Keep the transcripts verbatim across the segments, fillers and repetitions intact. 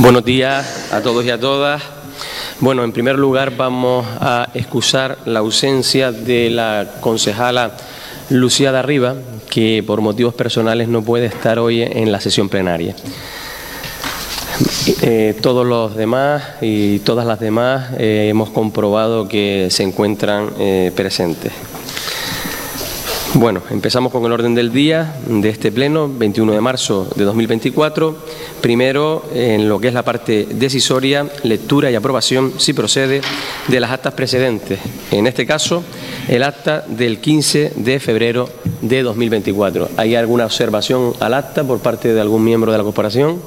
Buenos días a todos y a todas. Bueno, en primer lugar vamos a excusar la ausencia de la concejala Lucía de Arriba, que por motivos personales no puede estar hoy en la sesión plenaria. Eh, todos los demás y todas las demás eh, hemos comprobado que se encuentran eh, presentes. Bueno, empezamos con el orden del día de este pleno, veintiuno de marzo de dos mil veinticuatro. Primero, en lo que es la parte decisoria, lectura y aprobación, si procede, de las actas precedentes. En este caso, el acta del quince de febrero de dos mil veinticuatro. ¿Hay alguna observación al acta por parte de algún miembro de la corporación?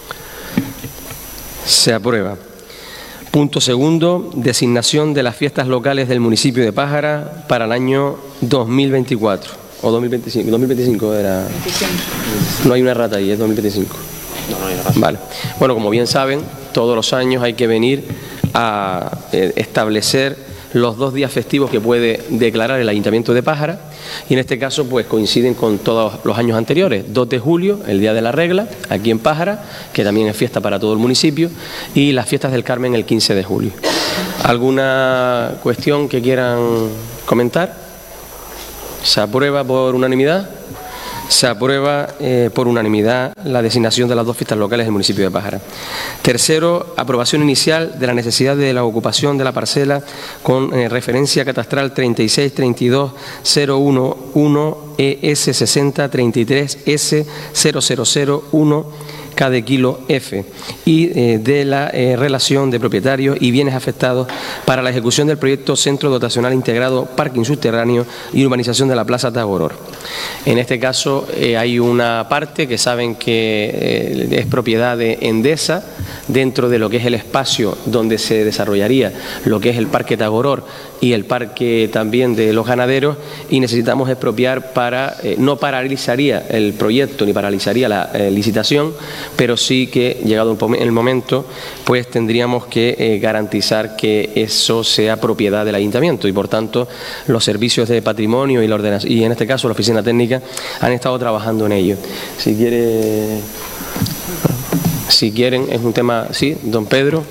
Se aprueba. Punto segundo, designación de las fiestas locales del municipio de Pájara para el año dos mil veinticuatro. O dos mil veinticinco. dos mil veinticinco era. veinticinco. No hay una rata ahí, es dos mil veinticinco. No, no hay una rata. Vale. Bueno, como bien saben, todos los años hay que venir a eh, establecer los dos días festivos que puede declarar el Ayuntamiento de Pájara, y en este caso pues coinciden con todos los años anteriores. dos de julio, el Día de la Regla, aquí en Pájara, que también es fiesta para todo el municipio, y las fiestas del Carmen el quince de julio. ¿Alguna cuestión que quieran comentar? ¿Se aprueba por unanimidad? Se aprueba eh, por unanimidad la designación de las dos fiestas locales del municipio de Pájara. Tercero, aprobación inicial de la necesidad de la ocupación de la parcela con eh, referencia catastral treinta y seis treinta y dos cero uno uno E S sesenta treinta y tres S cero cero cero uno K de kilo F y eh, de la eh, relación de propietarios y bienes afectados para la ejecución del proyecto Centro Dotacional Integrado Parking Subterráneo y Urbanización de la Plaza Tagoror. En este caso eh, hay una parte que saben que eh, es propiedad de Endesa, dentro de lo que es el espacio donde se desarrollaría lo que es el Parque Tagoror y el parque también de los ganaderos, y necesitamos expropiar para, eh, no paralizaría el proyecto ni paralizaría la eh, licitación, pero sí que, llegado el momento, pues tendríamos que eh, garantizar que eso sea propiedad del Ayuntamiento, y por tanto los servicios de patrimonio y la ordenación, y en este caso la oficina técnica, han estado trabajando en ello. Si quiere, si quieren, es un tema, sí, don Pedro.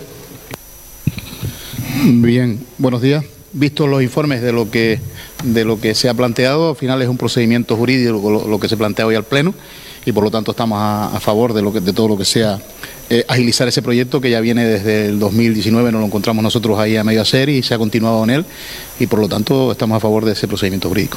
Bien, buenos días. Visto los informes de lo que de lo que se ha planteado, al final es un procedimiento jurídico lo, lo que se plantea hoy al Pleno, y por lo tanto estamos a, a favor de, lo que, de todo lo que sea eh, agilizar ese proyecto que ya viene desde el dos mil diecinueve, nos lo encontramos nosotros ahí a medio hacer y se ha continuado en él, y por lo tanto estamos a favor de ese procedimiento jurídico.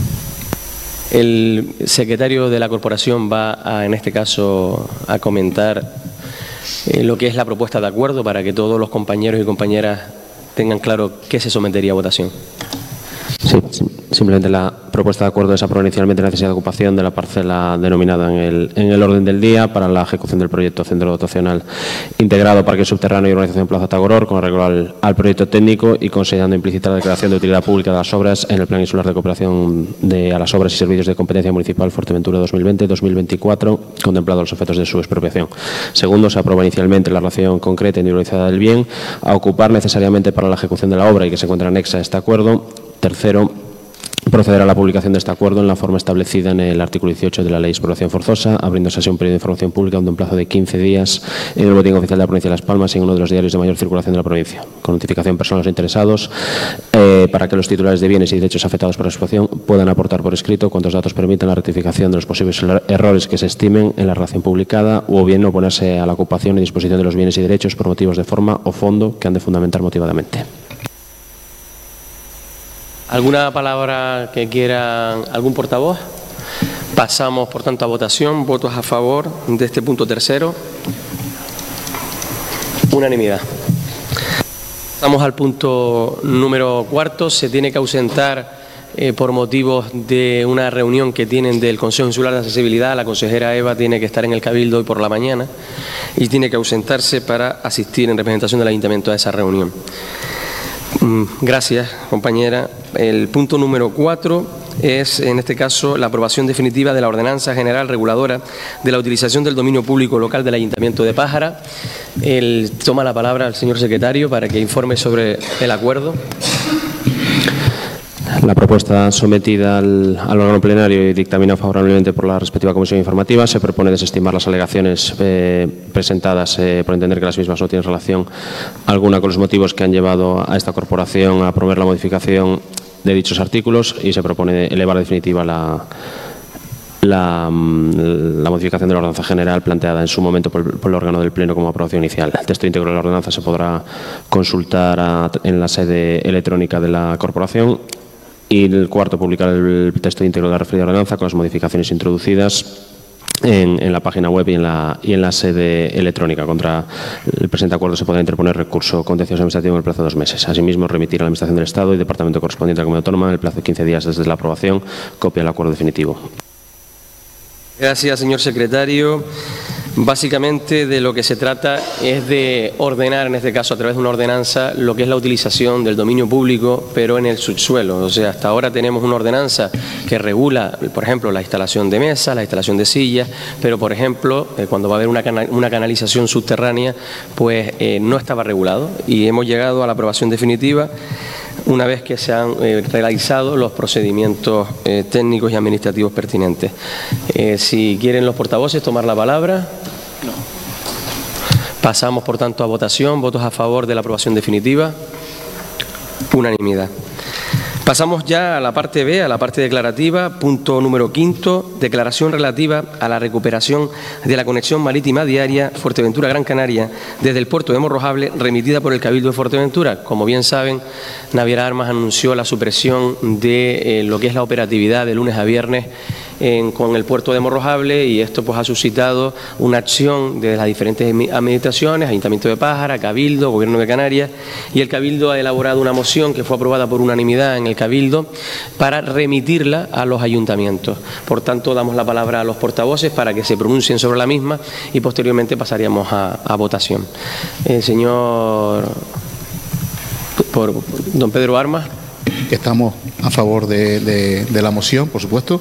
El secretario de la corporación va a, en este caso, a comentar eh, lo que es la propuesta de acuerdo para que todos los compañeros y compañeras tengan claro qué se sometería a votación. Sí, simplemente la propuesta de acuerdo es aprobar inicialmente la necesidad de ocupación de la parcela denominada en el, en el orden del día para la ejecución del proyecto Centro Dotacional Integrado Parque Subterráneo y Urbanización Plaza Tagoror, con arreglo al, al proyecto técnico y considerando implícita la declaración de utilidad pública de las obras en el Plan Insular de Cooperación de, a las obras y servicios de competencia municipal Fuerteventura dos mil veinte dos mil veinticuatro, contemplado los efectos de su expropiación. Segundo, se aprueba inicialmente la relación concreta e individualizada del bien a ocupar necesariamente para la ejecución de la obra y que se encuentra anexa a este acuerdo. Tercero, proceder a la publicación de este acuerdo en la forma establecida en el artículo dieciocho de la Ley de Expropiación Forzosa, abriéndose así un periodo de información pública de un plazo de quince días en el Boletín Oficial de la Provincia de Las Palmas y en uno de los diarios de mayor circulación de la provincia, con notificación personal a los interesados, eh, para que los titulares de bienes y derechos afectados por la expropiación puedan aportar por escrito cuantos datos permitan la rectificación de los posibles errores que se estimen en la relación publicada, o bien oponerse a la ocupación y disposición de los bienes y derechos por motivos de forma o fondo que han de fundamentar motivadamente. ¿Alguna palabra que quieran, algún portavoz? Pasamos, por tanto, a votación. Votos a favor de este punto tercero. Unanimidad. Pasamos al punto número cuarto. Se tiene que ausentar eh, por motivos de una reunión que tienen del Consejo Insular de Accesibilidad. La consejera Eva tiene que estar en el Cabildo hoy por la mañana y tiene que ausentarse para asistir en representación del Ayuntamiento a esa reunión. Gracias, compañera. El punto número cuatro es, en este caso, la aprobación definitiva de la Ordenanza General Reguladora de la utilización del dominio público local del Ayuntamiento de Pájara. El, toma la palabra el señor secretario para que informe sobre el acuerdo. La propuesta sometida al, al órgano plenario y dictaminada favorablemente por la respectiva comisión informativa se propone desestimar las alegaciones eh, presentadas eh, por entender que las mismas no tienen relación alguna con los motivos que han llevado a esta corporación a promover la modificación de dichos artículos y se propone elevar definitiva la, la, la modificación de la ordenanza general planteada en su momento por el, por el órgano del Pleno como aprobación inicial. El texto íntegro de la ordenanza se podrá consultar a, en la sede electrónica de la corporación. Y el cuarto, publicar el texto íntegro de la referida ordenanza con las modificaciones introducidas en, en la página web y en la, y en la sede electrónica. Contra el presente acuerdo se podrá interponer recurso contencioso administrativo en el plazo de dos meses. Asimismo, remitir a la Administración del Estado y Departamento correspondiente a la Comunidad Autónoma en el plazo de quince días desde la aprobación copia del acuerdo definitivo. Gracias, señor secretario. Básicamente de lo que se trata es de ordenar, en este caso a través de una ordenanza, lo que es la utilización del dominio público, pero en el subsuelo. O sea, hasta ahora tenemos una ordenanza que regula, por ejemplo, la instalación de mesas, la instalación de sillas, pero, por ejemplo, eh, cuando va a haber una, cana una canalización subterránea, pues eh, no estaba regulado y hemos llegado a la aprobación definitiva una vez que se han eh, realizado los procedimientos eh, técnicos y administrativos pertinentes. Eh, si quieren los portavoces tomar la palabra. No. Pasamos, por tanto, a votación. Votos a favor de la aprobación definitiva. Unanimidad. Pasamos ya a la parte B, a la parte declarativa, punto número quinto, declaración relativa a la recuperación de la conexión marítima diaria Fuerteventura-Gran Canaria desde el puerto de Morrojable, remitida por el Cabildo de Fuerteventura. Como bien saben, Naviera Armas anunció la supresión de eh, lo que es la operatividad de lunes a viernes En, con el puerto de Morrojable, y esto pues ha suscitado una acción de las diferentes administraciones, Ayuntamiento de Pájara, Cabildo, Gobierno de Canarias, y el Cabildo ha elaborado una moción que fue aprobada por unanimidad en el Cabildo para remitirla a los ayuntamientos. Por tanto, damos la palabra a los portavoces para que se pronuncien sobre la misma y posteriormente pasaríamos a, a votación. El señor por, por, don Pedro Armas. Estamos a favor de, de, de la moción, por supuesto.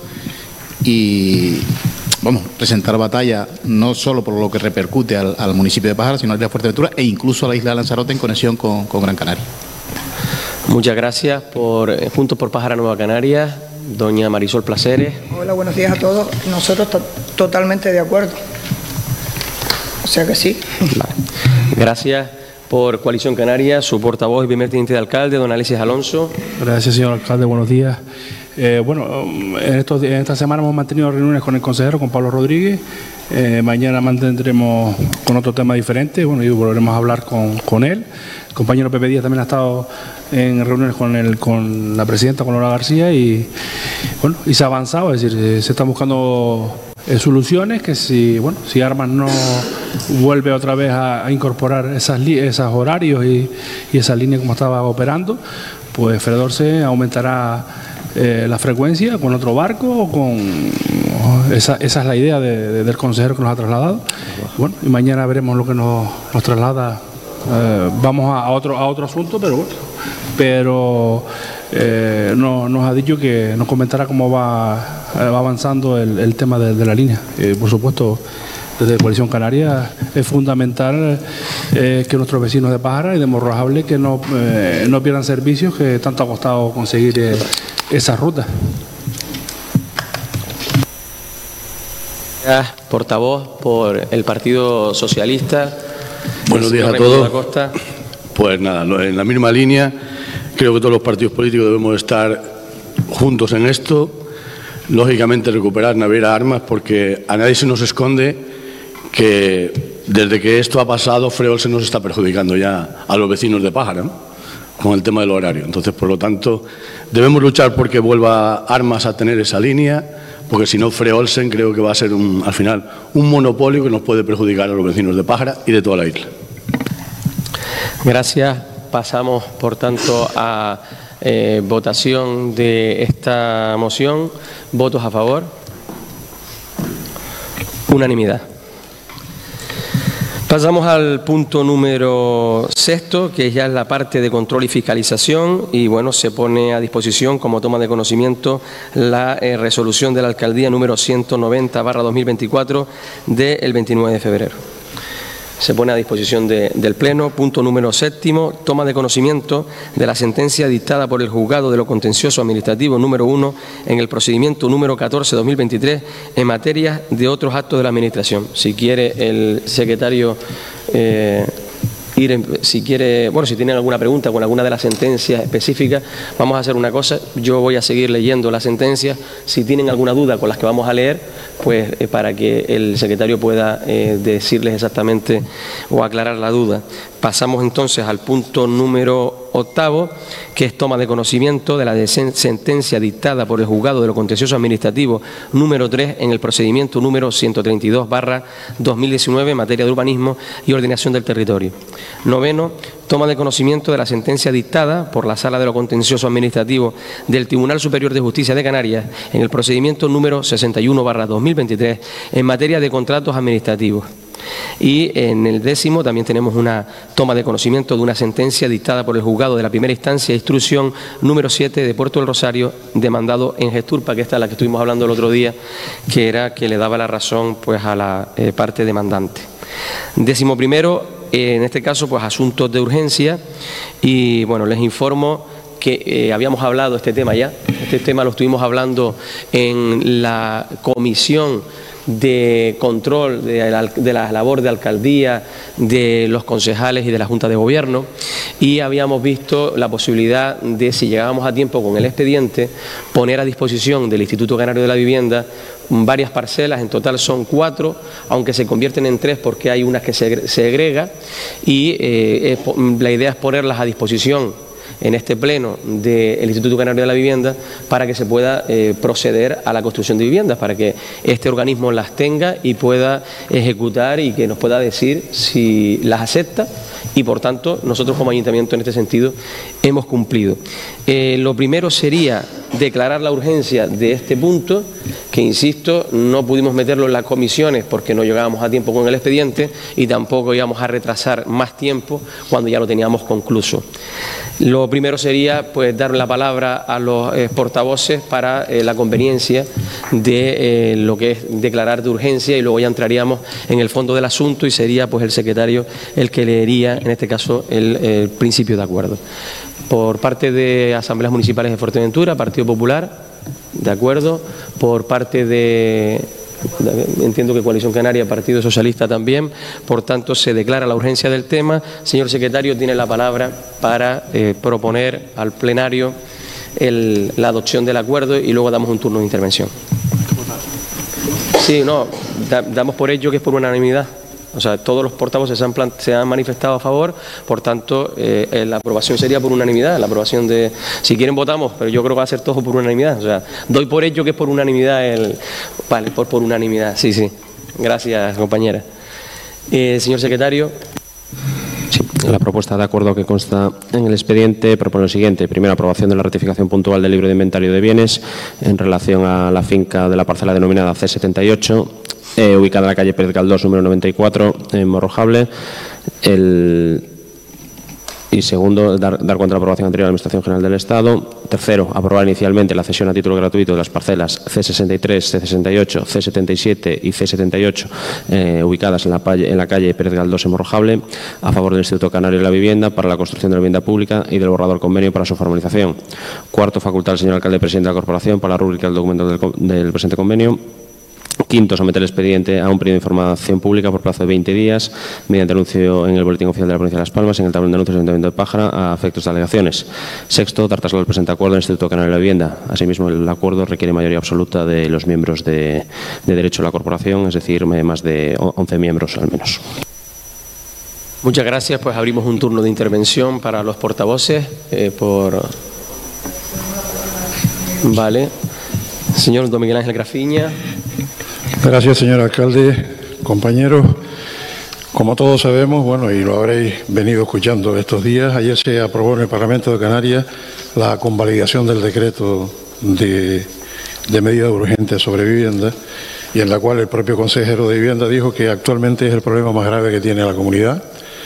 Y vamos, presentar batalla no solo por lo que repercute al, al municipio de Pájara, sino a la isla de Fuerteventura e incluso a la isla de Lanzarote en conexión con, con Gran Canaria. Muchas gracias. Por eh, Juntos por Pájara Nueva Canarias, doña Marisol Placeres. Hola, buenos días a todos. Nosotros totalmente de acuerdo. O sea que sí. Vale. Gracias. Por Coalición Canaria, su portavoz y primer teniente de alcalde, don Alexis Alonso. Gracias, señor alcalde. Buenos días. Eh, bueno, en, estos, en esta semana hemos mantenido reuniones con el consejero, con Pablo Rodríguez. Eh, mañana mantendremos con otro tema diferente, bueno, y volveremos a hablar con, con él. El compañero Pepe Díaz también ha estado en reuniones con, el, con la presidenta, con Lola García, y bueno, y se ha avanzado, es decir, se están buscando eh, soluciones que si, bueno, si Armas no vuelve otra vez a, a incorporar esas, esos horarios y, y esa línea como estaba operando, pues Fredorce aumentará Eh, la frecuencia con otro barco o con esa, esa es la idea de, de, del consejero que nos ha trasladado. Bueno, y mañana veremos lo que nos, nos traslada. Eh, vamos a, a otro a otro asunto, pero bueno, pero eh, no, nos ha dicho que nos comentará cómo va, va avanzando el, el tema de, de la línea. Eh, por supuesto, desde Coalición Canaria es fundamental eh, que nuestros vecinos de Pájara y de Morrojable que no, eh, no pierdan servicios, que tanto ha costado conseguir eh, esa ruta. Gracias, portavoz por el Partido Socialista. Buenos días a todos. Pues nada, en la misma línea, creo que todos los partidos políticos debemos estar juntos en esto. Lógicamente recuperar Naviera Armas, porque a nadie se nos esconde que desde que esto ha pasado, Freol se nos está perjudicando ya a los vecinos de Pájara, ¿no?, con el tema del horario. Entonces, por lo tanto, debemos luchar porque vuelva Armas a tener esa línea, porque si no, Freolsen creo que va a ser un, al final un monopolio que nos puede perjudicar a los vecinos de Pájara y de toda la isla. Gracias. Pasamos, por tanto, a eh, votación de esta moción. ¿Votos a favor? Unanimidad. Pasamos al punto número sexto, que ya es la parte de control y fiscalización, y bueno, se pone a disposición como toma de conocimiento la eh, resolución de la alcaldía número ciento noventa barra dos mil veinticuatro del veintinueve de febrero. se pone a disposición de, del Pleno. Punto número séptimo, toma de conocimiento de la sentencia dictada por el Juzgado de lo Contencioso Administrativo número uno en el procedimiento número catorce barra dos mil veintitrés en materia de otros actos de la Administración. Si quiere el secretario eh, ir, en, si quiere, bueno, si tienen alguna pregunta con alguna de las sentencias específicas, vamos a hacer una cosa, yo voy a seguir leyendo las sentencias, si tienen alguna duda con las que vamos a leer, pues eh, para que el secretario pueda eh, decirles exactamente o aclarar la duda. Pasamos entonces al punto número octavo, que es toma de conocimiento de la sentencia dictada por el Juzgado de lo Contencioso Administrativo número tres en el procedimiento número ciento treinta y dos barra dos mil diecinueve en materia de urbanismo y ordenación del territorio. Noveno, toma de conocimiento de la sentencia dictada por la Sala de lo Contencioso Administrativo del Tribunal Superior de Justicia de Canarias en el procedimiento número sesenta y uno barra dos mil veintitrés en materia de contratos administrativos. Y en el décimo también tenemos una toma de conocimiento de una sentencia dictada por el Juzgado de la Primera Instancia, instrucción número siete de Puerto del Rosario, demandado en Gesturpa, que esta es la que estuvimos hablando el otro día, que era que le daba la razón pues a la eh, parte demandante. Décimo primero, eh, en este caso, pues asuntos de urgencia, y bueno, les informo que eh, habíamos hablado de este tema ya, este tema lo estuvimos hablando en la comisión de control de la, de la labor de alcaldía, de los concejales y de la Junta de Gobierno, y habíamos visto la posibilidad de, si llegábamos a tiempo con el expediente, poner a disposición del Instituto Canario de la Vivienda varias parcelas, en total son cuatro, aunque se convierten en tres porque hay unas que se segrega, y eh, la idea es ponerlas a disposición en este pleno del Instituto Canario de la Vivienda para que se pueda eh, proceder a la construcción de viviendas, para que este organismo las tenga y pueda ejecutar y que nos pueda decir si las acepta, y por tanto nosotros como ayuntamiento en este sentido hemos cumplido. Eh, lo primero sería declarar la urgencia de este punto, que insisto, no pudimos meterlo en las comisiones porque no llegábamos a tiempo con el expediente y tampoco íbamos a retrasar más tiempo cuando ya lo teníamos concluso. Lo primero sería pues dar la palabra a los eh, portavoces para eh, la conveniencia de eh, lo que es declarar de urgencia, y luego ya entraríamos en el fondo del asunto y sería pues el secretario el que leería en este caso el, el principio de acuerdo. Por parte de Asambleas Municipales de Fuerteventura, Partido Popular, de acuerdo. Por parte de, entiendo que Coalición Canaria, Partido Socialista también. Por tanto, se declara la urgencia del tema. Señor secretario, tiene la palabra para eh, proponer al plenario el, la adopción del acuerdo y luego damos un turno de intervención. Sí, no, da, damos por ello que es por unanimidad. O sea, todos los portavoces se han, se han manifestado a favor, por tanto, eh, la aprobación sería por unanimidad, la aprobación de... Si quieren votamos, pero yo creo que va a ser todo por unanimidad. O sea, doy por ello que es por unanimidad el... Vale, por, por unanimidad, sí, sí. Gracias, compañera. Eh, señor secretario. Sí, la propuesta de acuerdo que consta en el expediente propone lo siguiente. Primero, aprobación de la rectificación puntual del libro de inventario de bienes en relación a la finca de la parcela denominada C setenta y ocho, Eh, ubicada en la calle Pérez Galdós, número noventa y cuatro, en Morrojable. El, y segundo, dar, dar cuenta de la aprobación anterior a la Administración General del Estado. Tercero, aprobar inicialmente la cesión a título gratuito de las parcelas C sesenta y tres, C sesenta y ocho, C setenta y siete y C setenta y ocho, eh, ubicadas en la, en la calle Pérez Galdós, en Morrojable, a favor del Instituto Canario de la Vivienda para la construcción de la vivienda pública y del borrador convenio para su formalización. Cuarto, facultar al señor alcalde presidente de la Corporación para la rúbrica del documento del, del presente convenio. Quinto, someter el expediente a un periodo de información pública por plazo de veinte días mediante anuncio en el Boletín Oficial de la Provincia de Las Palmas en el tablón de anuncios del Ayuntamiento de Pájara a efectos de alegaciones. Sexto, dar traslado al presente acuerdo al Instituto Canario de la Vivienda. Asimismo, el acuerdo requiere mayoría absoluta de los miembros de, de derecho de la corporación, es decir, más de once miembros al menos. Muchas gracias. Pues abrimos un turno de intervención para los portavoces. Eh, por... Vale. Señor Don Miguel Ángel Grafiña. Gracias, señor alcalde, compañeros. Como todos sabemos, bueno, y lo habréis venido escuchando estos días, ayer se aprobó en el Parlamento de Canarias la convalidación del decreto de, de medidas urgentes sobre vivienda, y en la cual el propio consejero de Vivienda dijo que actualmente es el problema más grave que tiene la comunidad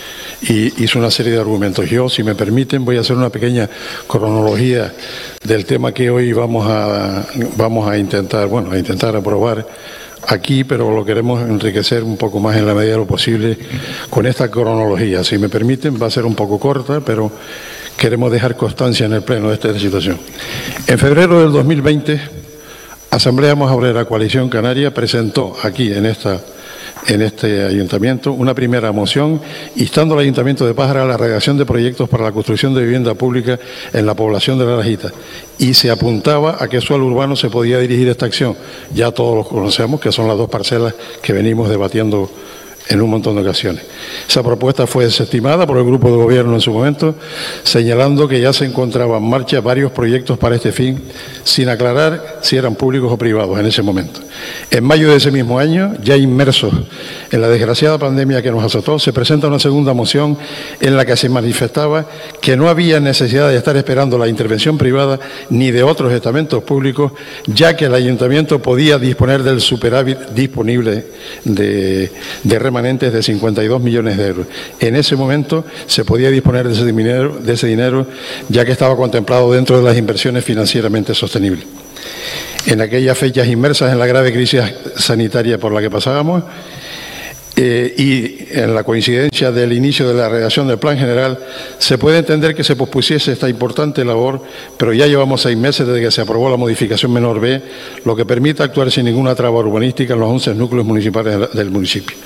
y hizo una serie de argumentos. Yo, si me permiten, voy a hacer una pequeña cronología del tema que hoy vamos a, vamos a intentar, bueno, a intentar aprobar aquí, pero lo queremos enriquecer un poco más en la medida de lo posible con esta cronología. Si me permiten, va a ser un poco corta, pero queremos dejar constancia en el Pleno de esta situación. En febrero del dos mil veinte, Asamblea Obrera Coalición Canaria presentó aquí en esta en este ayuntamiento una primera moción instando al Ayuntamiento de Pájara a la redacción de proyectos para la construcción de vivienda pública en la población de La Lajita, y se apuntaba a qué suelo urbano se podía dirigir esta acción. Ya todos lo conocemos, que son las dos parcelas que venimos debatiendo en un montón de ocasiones. Esa propuesta fue desestimada por el grupo de gobierno en su momento, señalando que ya se encontraban en marcha varios proyectos para este fin, sin aclarar si eran públicos o privados en ese momento. En mayo de ese mismo año, ya inmersos en la desgraciada pandemia que nos azotó, se presenta una segunda moción en la que se manifestaba que no había necesidad de estar esperando la intervención privada ni de otros estamentos públicos, ya que el ayuntamiento podía disponer del superávit disponible de, de remanentes de cincuenta y dos millones de euros. En ese momento se podía disponer de ese dinero, de ese dinero ya que estaba contemplado dentro de las inversiones financieramente sostenibles. En aquellas fechas inmersas en la grave crisis sanitaria por la que pasábamos eh, y en la coincidencia del inicio de la redacción del Plan General, se puede entender que se pospusiese esta importante labor, pero ya llevamos seis meses desde que se aprobó la modificación menor B, lo que permite actuar sin ninguna traba urbanística en los once núcleos municipales del municipio.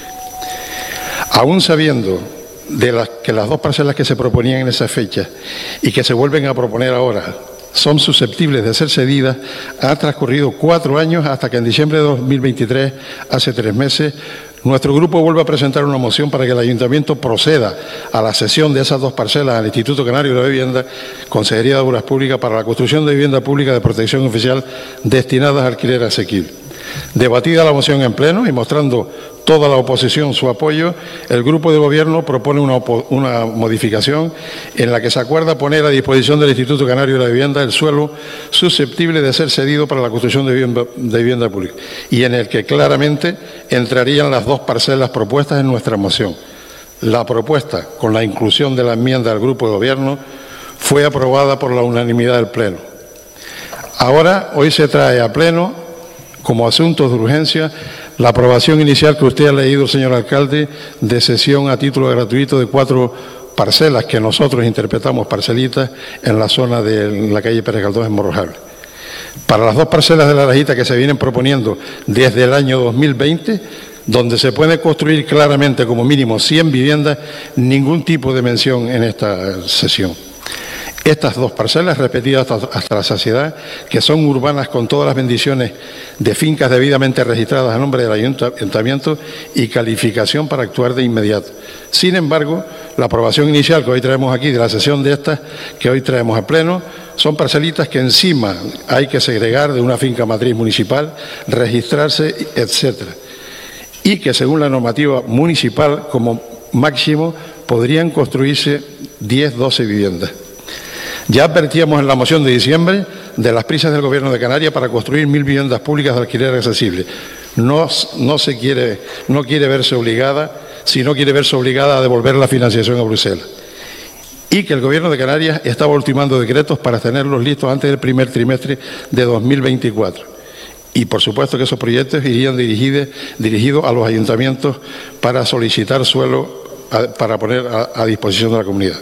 Aún sabiendo de las, que las dos parcelas que se proponían en esa fecha y que se vuelven a proponer ahora son susceptibles de ser cedidas, ha transcurrido cuatro años hasta que en diciembre de dos mil veintitrés, hace tres meses, nuestro grupo vuelve a presentar una moción para que el Ayuntamiento proceda a la cesión de esas dos parcelas al Instituto Canario de la Vivienda, Consejería de Obras Públicas, para la construcción de vivienda pública de protección oficial destinadas a alquiler asequible. Debatida la moción en pleno y mostrando toda la oposición su apoyo, el grupo de gobierno propone una, una modificación en la que se acuerda poner a disposición del Instituto Canario de la Vivienda el suelo susceptible de ser cedido para la construcción de vivienda, de vivienda pública, y en el que claramente entrarían las dos parcelas propuestas en nuestra moción. La propuesta, con la inclusión de la enmienda del grupo de gobierno, fue aprobada por la unanimidad del Pleno. Ahora, hoy se trae a Pleno, como asuntos de urgencia, la aprobación inicial que usted ha leído, señor alcalde, de cesión a título gratuito de cuatro parcelas que nosotros interpretamos parcelitas en la zona de la calle Pérez Galdós en Morrojable. Para las dos parcelas de La Lajita que se vienen proponiendo desde el año dos mil veinte, donde se puede construir claramente como mínimo cien viviendas, ningún tipo de mención en esta sesión. Estas dos parcelas, repetidas hasta, hasta la saciedad, que son urbanas con todas las bendiciones de fincas debidamente registradas a nombre del Ayuntamiento y calificación para actuar de inmediato. Sin embargo, la aprobación inicial que hoy traemos aquí, de la sesión de estas, que hoy traemos a pleno, son parcelitas que encima hay que segregar de una finca matriz municipal, registrarse, etcétera. Y que según la normativa municipal, como máximo, podrían construirse diez, doce viviendas. Ya advertíamos en la moción de diciembre de las prisas del Gobierno de Canarias para construir mil viviendas públicas de alquiler accesible. No, no se quiere, no quiere verse obligada, si no quiere verse obligada a devolver la financiación a Bruselas. Y que el Gobierno de Canarias estaba ultimando decretos para tenerlos listos antes del primer trimestre de dos mil veinticuatro. Y por supuesto que esos proyectos irían dirigidos, dirigidos a los ayuntamientos para solicitar suelo a, para poner a, a disposición de la comunidad.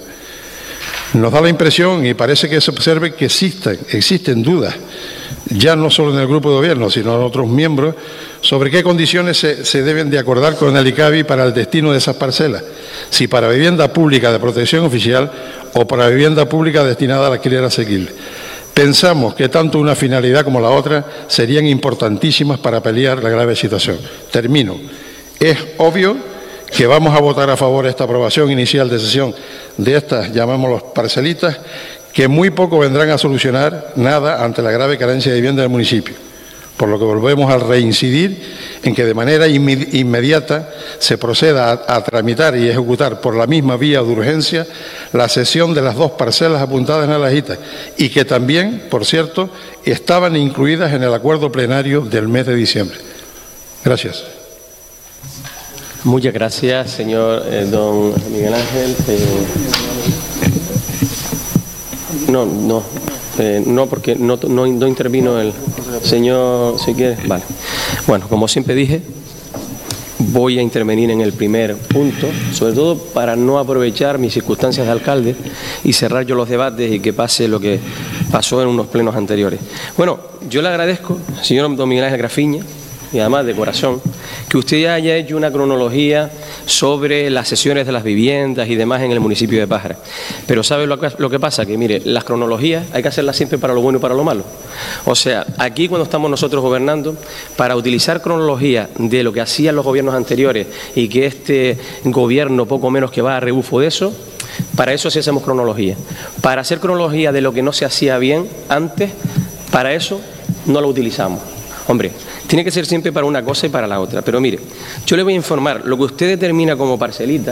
Nos da la impresión, y parece que se observe, que existen, existen dudas, ya no solo en el grupo de gobierno, sino en otros miembros, sobre qué condiciones se, se deben de acordar con el ICABI para el destino de esas parcelas, si para vivienda pública de protección oficial o para vivienda pública destinada al alquiler asequible. Pensamos que tanto una finalidad como la otra serían importantísimas para paliar la grave situación. Termino. Es obvio que vamos a votar a favor de esta aprobación inicial de sesión de estas, llamémoslos parcelitas, que muy poco vendrán a solucionar nada ante la grave carencia de vivienda del municipio, por lo que volvemos a reincidir en que de manera inmediata se proceda a, a tramitar y ejecutar por la misma vía de urgencia la cesión de las dos parcelas apuntadas en La Lajita y que también, por cierto, estaban incluidas en el acuerdo plenario del mes de diciembre. Gracias. Muchas gracias, señor eh, don Miguel Ángel. Eh, no, no, eh, no, porque no, no, no intervino el señor, si quiere. Vale. Bueno, como siempre dije, voy a intervenir en el primer punto, sobre todo para no aprovechar mis circunstancias de alcalde y cerrar yo los debates y que pase lo que pasó en unos plenos anteriores. Bueno, yo le agradezco, señor don Miguel Ángel Grafiña, y además de corazón, que usted haya hecho una cronología sobre las sesiones de las viviendas y demás en el municipio de Pájara. Pero ¿sabe lo que, lo que pasa? Que mire, las cronologías hay que hacerlas siempre para lo bueno y para lo malo. O sea, aquí cuando estamos nosotros gobernando, para utilizar cronología de lo que hacían los gobiernos anteriores y que este gobierno poco menos que va a rebufo de eso, para eso sí hacemos cronología. Para hacer cronología de lo que no se hacía bien antes, para eso no lo utilizamos. Hombre, tiene que ser siempre para una cosa y para la otra. Pero mire, yo le voy a informar, lo que usted determina como parcelita,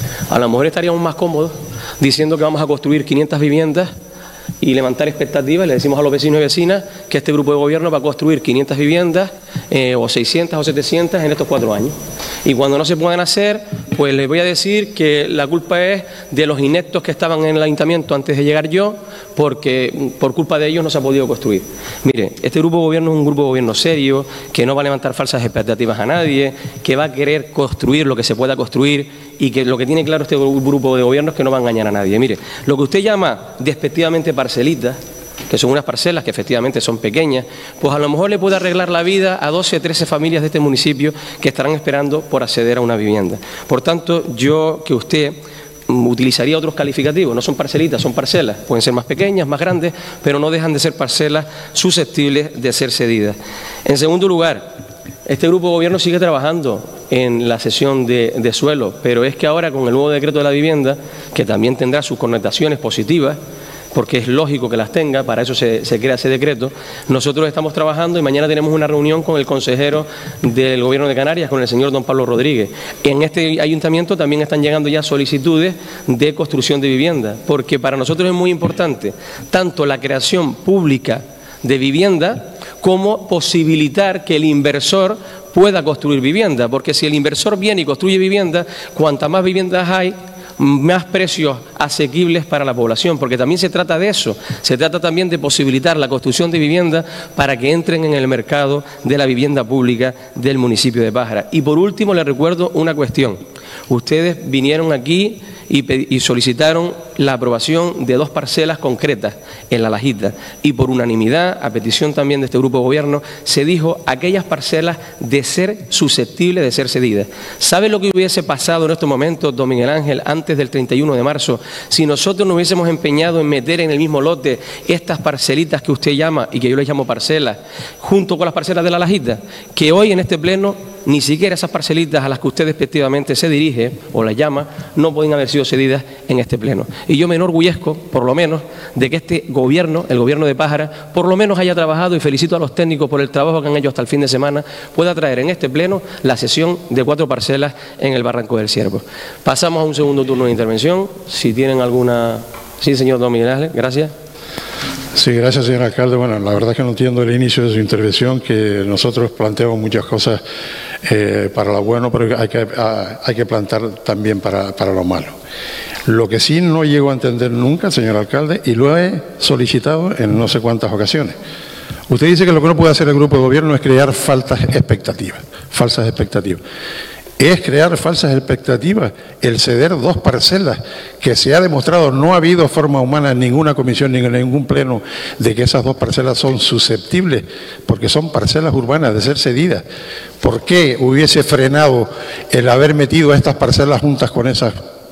a lo mejor estaríamos más cómodos diciendo que vamos a construir quinientas viviendas y levantar expectativas. Le decimos a los vecinos y vecinas que este grupo de gobierno va a construir quinientas viviendas eh, o seiscientas o setecientas en estos cuatro años. Y cuando no se puedan hacer, pues les voy a decir que la culpa es de los ineptos que estaban en el ayuntamiento antes de llegar yo, porque por culpa de ellos no se ha podido construir. Mire, este grupo de gobierno es un grupo de gobierno serio, que no va a levantar falsas expectativas a nadie, que va a querer construir lo que se pueda construir y que lo que tiene claro este grupo de gobierno es que no va a engañar a nadie. Mire, lo que usted llama despectivamente parcelitas, que son unas parcelas que efectivamente son pequeñas, pues a lo mejor le puede arreglar la vida a doce o trece familias de este municipio que estarán esperando por acceder a una vivienda. Por tanto, yo que usted utilizaría otros calificativos, no son parcelitas, son parcelas, pueden ser más pequeñas, más grandes, pero no dejan de ser parcelas susceptibles de ser cedidas. En segundo lugar, este grupo de gobierno sigue trabajando en la cesión de, de suelo, pero es que ahora con el nuevo decreto de la vivienda, que también tendrá sus connotaciones positivas, porque es lógico que las tenga, para eso se, se crea ese decreto, nosotros estamos trabajando y mañana tenemos una reunión con el consejero del Gobierno de Canarias, con el señor don Pablo Rodríguez. En este ayuntamiento también están llegando ya solicitudes de construcción de vivienda, porque para nosotros es muy importante tanto la creación pública de vivienda como posibilitar que el inversor pueda construir vivienda, porque si el inversor viene y construye vivienda, cuantas más viviendas hay, más precios asequibles para la población, porque también se trata de eso, se trata también de posibilitar la construcción de viviendas para que entren en el mercado de la vivienda pública del municipio de Pájara. Y por último les recuerdo una cuestión, ustedes vinieron aquí y, y solicitaron la aprobación de dos parcelas concretas en La Lajita y por unanimidad, a petición también de este grupo de gobierno, se dijo aquellas parcelas de ser susceptibles de ser cedidas. ¿Sabe lo que hubiese pasado en estos momentos, don Miguel Ángel, antes del treinta y uno de marzo, si nosotros nos hubiésemos empeñado en meter en el mismo lote estas parcelitas que usted llama y que yo les llamo parcelas, junto con las parcelas de La Lajita, que hoy en este pleno ni siquiera esas parcelitas a las que usted despectivamente se dirige o las llama no pueden haber sido cedidas en este pleno? Y yo me enorgullezco, por lo menos, de que este gobierno, el gobierno de Pájara, por lo menos haya trabajado, y felicito a los técnicos por el trabajo que han hecho hasta el fin de semana, pueda traer en este pleno la cesión de cuatro parcelas en el Barranco del Ciervo. Pasamos a un segundo turno de intervención. Si tienen alguna... Sí, señor don Miguel Ángel, gracias. Sí, gracias, señor alcalde. Bueno, la verdad es que no entiendo el inicio de su intervención, que nosotros planteamos muchas cosas eh, para lo bueno, pero hay que, a, hay que plantar también para, para lo malo. Lo que sí no llego a entender nunca, señor alcalde, y lo he solicitado en no sé cuántas ocasiones. Usted dice que lo que no puede hacer el grupo de gobierno es crear falsas expectativas, falsas expectativas. Es crear falsas expectativas el ceder dos parcelas que se ha demostrado, no ha habido forma humana en ninguna comisión ni en ningún pleno de que esas dos parcelas son susceptibles, porque son parcelas urbanas de ser cedidas. ¿Por qué hubiese frenado el haber metido estas parcelas juntas con esas?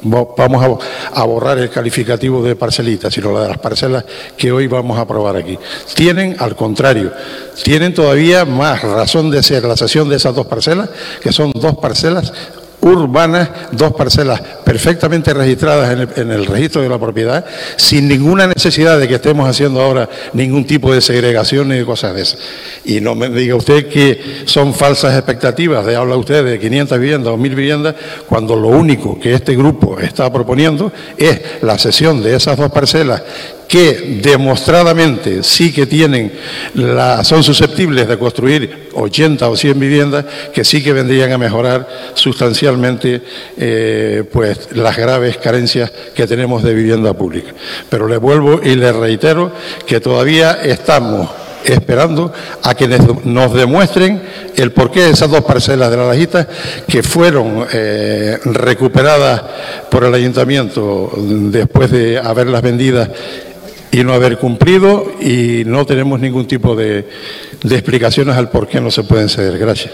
Vamos a borrar el calificativo de parcelitas, sino la de las parcelas que hoy vamos a aprobar aquí. Tienen, al contrario, tienen todavía más razón de ser la cesión de esas dos parcelas, que son dos parcelas urbanas, dos parcelas perfectamente registradas en el, en el registro de la propiedad, sin ninguna necesidad de que estemos haciendo ahora ningún tipo de segregación ni de cosas de esas. Y no me diga usted que son falsas expectativas, de habla usted de quinientas viviendas o mil viviendas, cuando lo único que este grupo está proponiendo es la cesión de esas dos parcelas que demostradamente sí que tienen la, son susceptibles de construir ochenta o cien viviendas, que sí que vendrían a mejorar sustancialmente eh, pues las graves carencias que tenemos de vivienda pública. Pero le vuelvo y le reitero que todavía estamos esperando a que nos demuestren el porqué de esas dos parcelas de La Lajita que fueron eh, recuperadas por el ayuntamiento después de haberlas vendidas y no haber cumplido, y no tenemos ningún tipo de, de explicaciones al por qué no se pueden ceder. Gracias.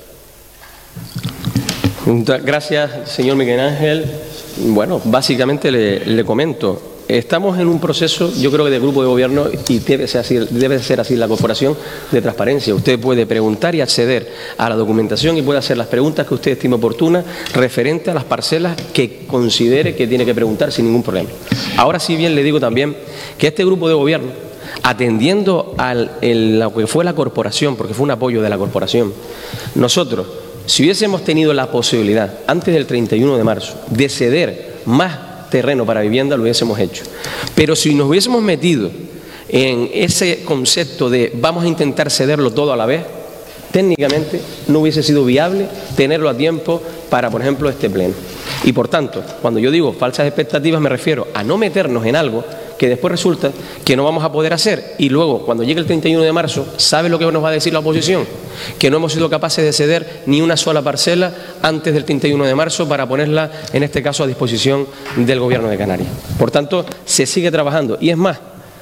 Gracias, señor Miguel Ángel. Bueno, básicamente le, le comento. Estamos en un proceso, yo creo que de grupo de gobierno, y debe ser así, debe ser así la corporación, de transparencia. Usted puede preguntar y acceder a la documentación y puede hacer las preguntas que usted estime oportunas referente a las parcelas que considere que tiene que preguntar sin ningún problema. Ahora sí bien le digo también que este grupo de gobierno, atendiendo a lo que fue la corporación, porque fue un apoyo de la corporación, nosotros, si hubiésemos tenido la posibilidad, antes del treinta y uno de marzo, de ceder más terreno para vivienda, lo hubiésemos hecho. Pero si nos hubiésemos metido en ese concepto de vamos a intentar cederlo todo a la vez, técnicamente no hubiese sido viable tenerlo a tiempo para, por ejemplo, este pleno. Y por tanto, cuando yo digo falsas expectativas, me refiero a no meternos en algo que después resulta que no vamos a poder hacer, y luego cuando llegue el treinta y uno de marzo, ¿sabe lo que nos va a decir la oposición? Que no hemos sido capaces de ceder ni una sola parcela antes del treinta y uno de marzo para ponerla, en este caso, a disposición del Gobierno de Canarias. Por tanto, se sigue trabajando, y es más,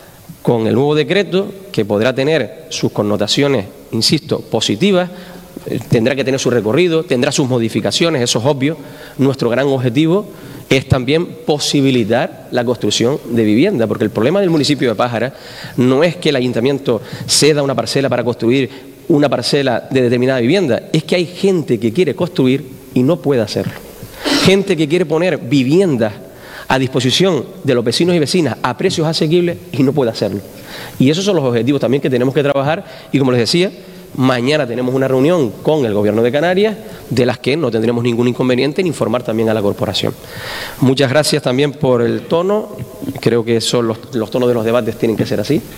con el nuevo decreto, que podrá tener sus connotaciones, insisto, positivas, tendrá que tener su recorrido, tendrá sus modificaciones, eso es obvio. Nuestro gran objetivo es también posibilitar la construcción de vivienda, porque el problema del municipio de Pájara no es que el ayuntamiento ceda una parcela para construir una parcela de determinada vivienda, es que hay gente que quiere construir y no puede hacerlo. Gente que quiere poner viviendas a disposición de los vecinos y vecinas a precios asequibles y no puede hacerlo. Y esos son los objetivos también que tenemos que trabajar, y como les decía, mañana tenemos una reunión con el Gobierno de Canarias, de las que no tendremos ningún inconveniente en informar también a la corporación. Muchas gracias también por el tono, creo que son los, los tonos de los debates tienen que ser así,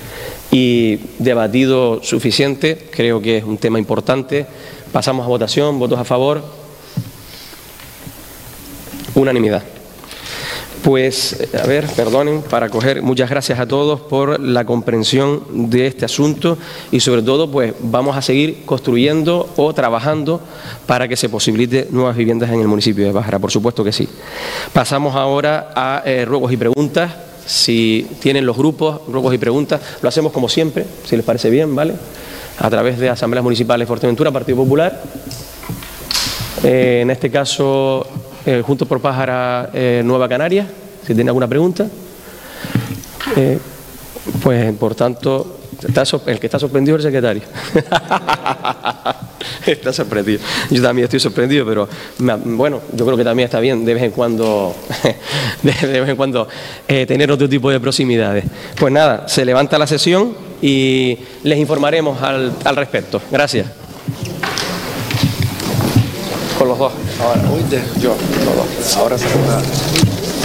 y debatido suficiente, creo que es un tema importante. Pasamos a votación, votos a favor, unanimidad. Pues, a ver, perdonen, para coger, muchas gracias a todos por la comprensión de este asunto, y sobre todo, pues vamos a seguir construyendo o trabajando para que se posibilite nuevas viviendas en el municipio de Pájara, por supuesto que sí. Pasamos ahora a eh, ruegos y preguntas. Si tienen los grupos, ruegos y preguntas, lo hacemos como siempre, si les parece bien, ¿vale? A través de Asambleas Municipales de Fuerteventura, Partido Popular. Eh, en este caso, Eh, Juntos por Pájara, eh, Nueva Canarias, si tiene alguna pregunta. Eh, pues, por tanto, está el que está sorprendido es el secretario. Está sorprendido. Yo también estoy sorprendido, pero bueno, yo creo que también está bien de vez en cuando, de vez en cuando eh, tener otro tipo de proximidades. Pues nada, se levanta la sesión y les informaremos al, al respecto. Gracias. Con los dos. Ahora, yo, los dos. Ahora se